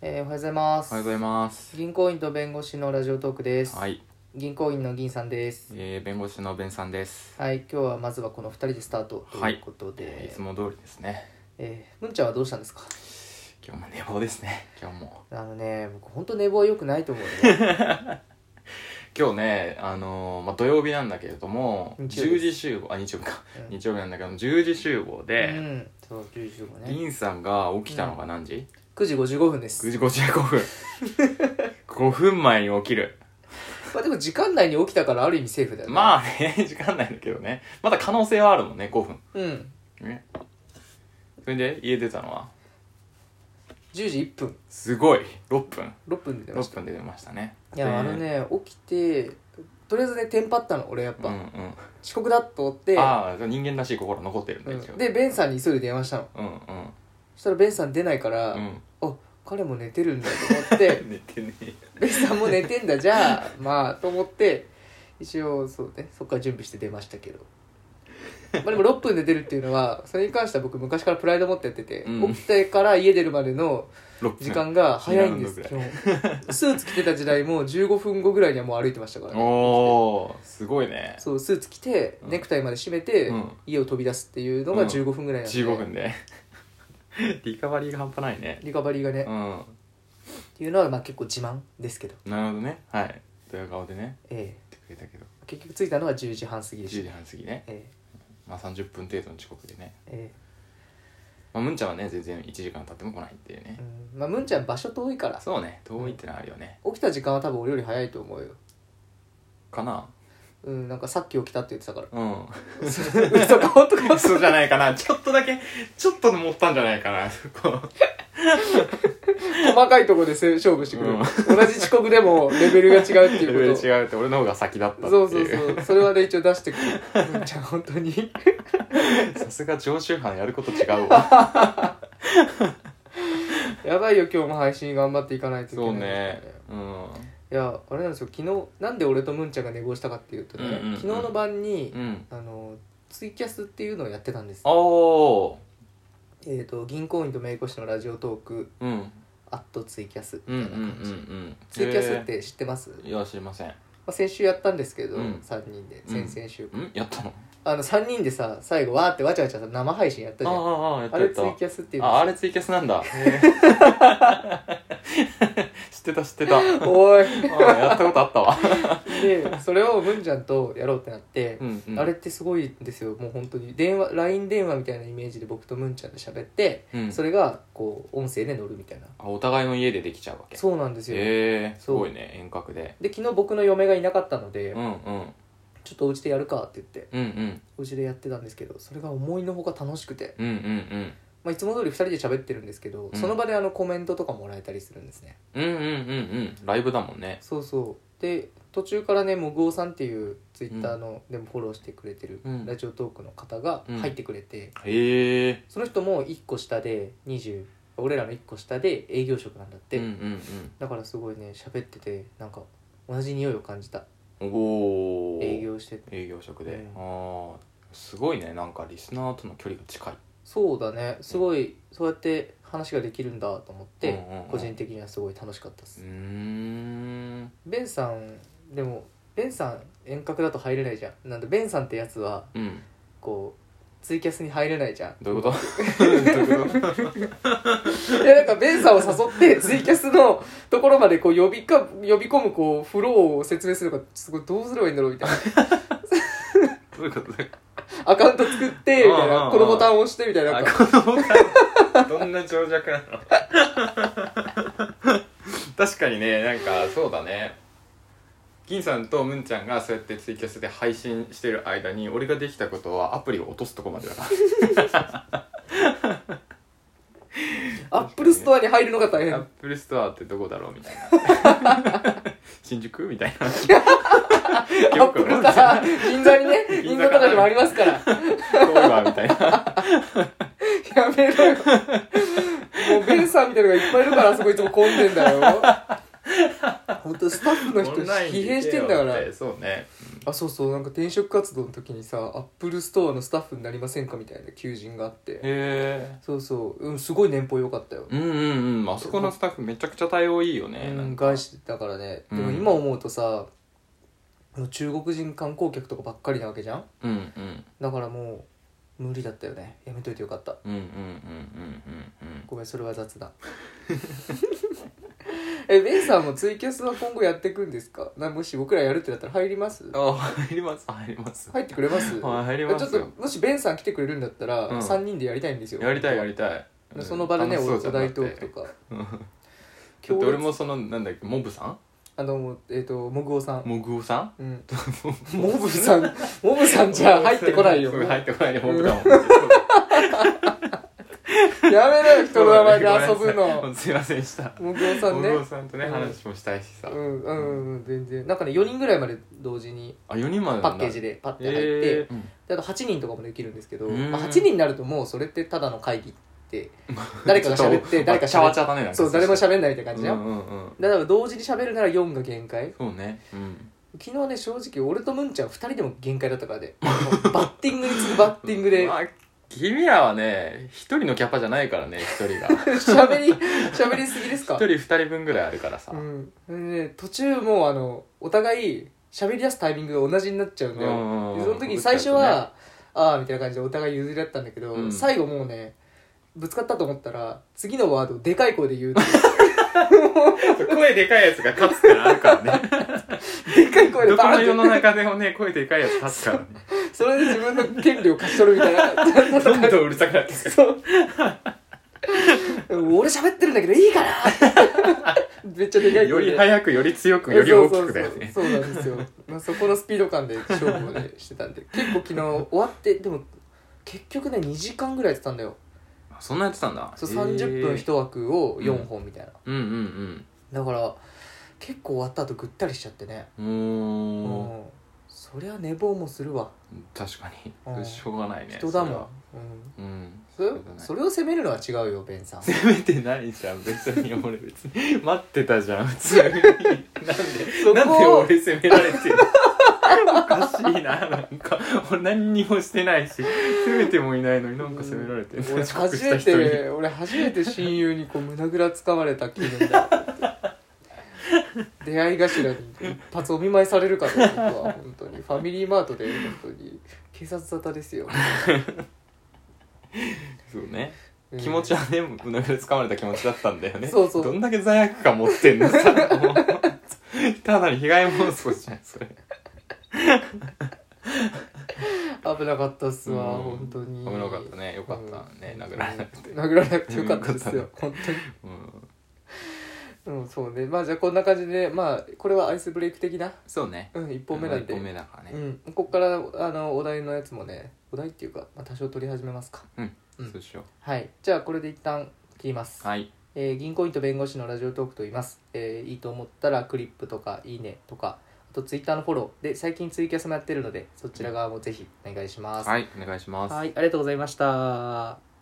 おはようございます。 おはようございます。 銀行員と弁護士のラジオトークです。 はい。 銀行員の銀さんです。 弁護士の弁さんです。 はい、今日はまずはこの2人でスタートということで、 いつも通りですね。 むんちゃんはどうしたんですか？ 今日も寝坊ですね。今日も。 僕本当寝坊は良くないと思うね。 今日ね、土曜日なんだけれども、10時集合、日曜日か、日曜日なんだけど、10時集合で、 そう、10時集合ね。 銀さんが起きたのが何時 ？9時55分です。 9時55分。5分前に起きる。 まあでも時間内に起きたからある意味セーフだよね。 まあね、時間ないんだけどね。まだ可能性はあるもんね、5分。ね。それで、家出たのは 10時1分。 すごい。6分。 6分で出ました。 6分で出ましたね。 いや、起きて、とりあえずね、テンパったの、俺やっぱ。遅刻だと思って。 ああ、人間らしい心残ってるんだ、一応。 で、ベンさんに急いで電話したの。そしたらベンさん出ないから、あ、彼も寝てるんだと思って。 寝てねえ。 ベンさんも寝てんだ、じゃあ、まあ、と思って、一応、そうね、そっから準備して出ましたけど。まあでも6分で出るっていうのは、それに関しては僕昔からプライド持ってやってて、起きてから家出るまでの時間が早いんです。基本スーツ着てた時代も15分後ぐらいにはもう歩いてましたからね。 おー、すごいね。 そう、スーツ着て、ネクタイまで締めて、家を飛び出すっていうのが15分ぐらいなんで。 15分で。リカバリーが半端ないね。 リカバリーがね。っていうのはまあ結構自慢ですけど。 なるほどね。はい。ドヤ顔でね。言ってくれたけど。 結局着いたのは10時半過ぎでした。 10時半過ぎね。まあ30分程度の遅刻でね。まあ、ムンちゃんはね、全然1時間経っても来ないっていうね。 まあ、ムンちゃん場所遠いから。 そうね、遠いってのはあるよね。 起きた時間は多分俺より早いと思うよ。 かな？ なんかさっき起きたって言ってたから。 嘘か本当か？嘘じゃないかな。ちょっとだけ、ちょっとでも持ったんじゃないかな。 細かいところで勝負してくる。同じ遅刻でもレベルが違うっていうこと。 レベル違うって俺の方が先だったっていう。 そう。それはね、一応出してくる。ムンちゃん本当に。 さすが常習犯やること違うわ。 やばいよ、今日も配信頑張っていかないといけない。 そうね。 いや、あれなんですよ、昨日なんで俺とムンちゃんが寝坊したかっていうとね、昨日の晩に、ツイキャスっていうのをやってたんです。銀行員と弁護士のラジオトーク、ツイキャスみたいな感じ。ツイキャスって知ってます？ いや、知りません。 先週やったんですけど、3人で、先々週。 やったの ？3人でさ、最後わーってわちゃわちゃ生配信やったじゃん。あれツイキャスっていうの。 あれツイキャスなんだ。知ってた。 おい。 やったことあったわ。 で、それを文ちゃんとやろうってなって、あれってすごいんですよ。もう本当にLINE 電話みたいなイメージで僕と文ちゃんで喋って、それがこう音声で乗るみたいな。 お互いの家でできちゃうわけ。 そうなんですよ。 すごいね、遠隔で。 で、昨日僕の嫁がいなかったので、ちょっとお家でやるかって言って、お家でやってたんですけど、それが思いのほか楽しくて、まあ、いつも通り2人で喋ってるんですけど、その場でコメントとかもらえたりするんですね。 ライブだもんね。 そうで、途中からね、もぐおさんっていうツイッターのでもフォローしてくれてるラジオトークの方が入ってくれて、その人も1個下で俺らの1個下で営業職なんだって。だからすごいね、喋っててなんか同じ匂いを感じた。営業してて、 営業職で、すごいね、なんかリスナーとの距離が近い。 そうだね、すごい、そうやって話ができるんだと思って、個人的にはすごい楽しかったです。ベンさんでもベンさん遠隔だと入れないじゃん。なんでベンさんってやつは、こうツイキャスに入れないじゃん。 どういうこといや、なんかベンさんを誘ってツイキャスのところまでこう呼び込むこうフローを説明するのがすごい、どうすればいいんだろうみたいな。 どういうことアカウント作ってみたいな、このボタンを押してみたいな。 このボタンどんな長尺なの。確かにね、なんかそうだね、銀さんとムンちゃんがそうやってツイキャスで配信してる間に俺ができたことはアプリを落とすとこまでだからアップルストアに入るのが大変。 アップルストアってどこだろうみたいな。新宿みたいな。 アップルストア銀座にね、銀座とかにもありますから。 そういわみたいな。 やめろよ。もうベンさんみたいなのがいっぱいいるから、そこいつも混んでんだよ。本当スタッフの人疲弊してんだから。 そうね。 あ、そうそう、なんか転職活動の時にさ、アップルストアのスタッフになりませんかみたいな求人があって、そうそう、すごい年俸良かったよ。 あそこのスタッフめちゃくちゃ対応いいよね。 外資だからね。でも今思うとさ、中国人観光客とかばっかりなわけじゃん。だからもう無理だったよね。やめといてよかった。ごめん、それは雑だ。ベンさんもツイキャスは今後やっていくんですか？もし僕らやるってなったら入ります？ 入ります。 入ってくれます？ 入りますよ。 ちょっともしベンさん来てくれるんだったら、3人でやりたいんですよ。 やりたい。 その場でね、お題トークとか。 俺もそのなんだっけ、モブさん？ モグオさん。 モブさんじゃ入ってこないよ。 入ってこないよ、モブだもん。 やめろよ、人の名前で遊ぶの。 すいませんでした。 モグオさんね。 モグオさんとね、話もしたいしさ。 全然。なんかね、4人ぐらいまで同時に 4人までパッケージでパッて入って、あと8人とかもできるんですけど、8人になるともうそれってただの会議って誰かが喋って誰か喋って、 そう、誰も喋んないみたいな感じじゃん。だから同時に喋るなら4が限界。 そうね。 昨日ね、正直俺とムンちゃん2人でも限界だったからね。バッティングに次ぐバッティングで。 君らはね、一人のキャパじゃないからね、一人が。 喋りすぎですか？ 一人二人分ぐらいあるからさ。 途中もうお互い喋り出すタイミングが同じになっちゃうんだよ。その時に最初は、ああみたいな感じでお互い譲り合ったんだけど、最後もうね、ぶつかったと思ったら、次のワードでかい声で言う。 声でかいやつが勝つってのあるからね。 でかい声でバーンって。どこの世の中でもね、声でかいやつ勝つからね。 それで自分の権利を勝ち取るみたいな。 どんどんうるさくなってくる。 そう。俺喋ってるんだけどいいかな。めっちゃでかい声で。 より早く、より強く、より大きくだよね。 そうなんですよ。そこのスピード感で勝負をね、してたんで。結構昨日終わって、でも結局ね、2時間ぐらいやってたんだよ。 そんなやってたんだ。 そう、30分1枠を4本みたいな。だから結構終わった後ぐったりしちゃってね。そりゃ寝坊もするわ。 確かに。しょうがないね。 人だもん。それを責めるのは違うよ、ベンさん。 責めてないじゃん、別に。俺別に待ってたじゃん、普通に。なんで俺責められてるおかしいな、なんか俺何にもしてないし、責めてもいないのになんか責められてる。 俺初めて親友にこう胸ぐらつかまれた気分だ。出会い頭に一発お見舞いされるかと僕は本当にファミリーマートで本当に警察沙汰ですよ。 そうね、気持ちはね、胸ぐらつかまれた気持ちだったんだよね。 そうそう。 どんだけ罪悪感持ってんのさ。ただに被害妄想じゃんそれ。 危なかったっすわ、本当に。 危なかったね。よかったね、殴られなくて。 殴られなくてよかったですよ、本当に。そうね。まあじゃあこんな感じで、まあこれはアイスブレイク的な。 そうね。 1本目なんで。 1本目だからね。 ここからお題のやつもね、お題っていうか、多少取り始めますか。 そうしよう。 はい。じゃあこれで一旦切ります。 はい。 銀行員と弁護士のラジオトークと言います。いいと思ったらクリップとかいいねとか、あとツイッターのフォローで最近ツイキャスもやってるので、そちら側もぜひお願いします。 はい、お願いします。 はい、ありがとうございました。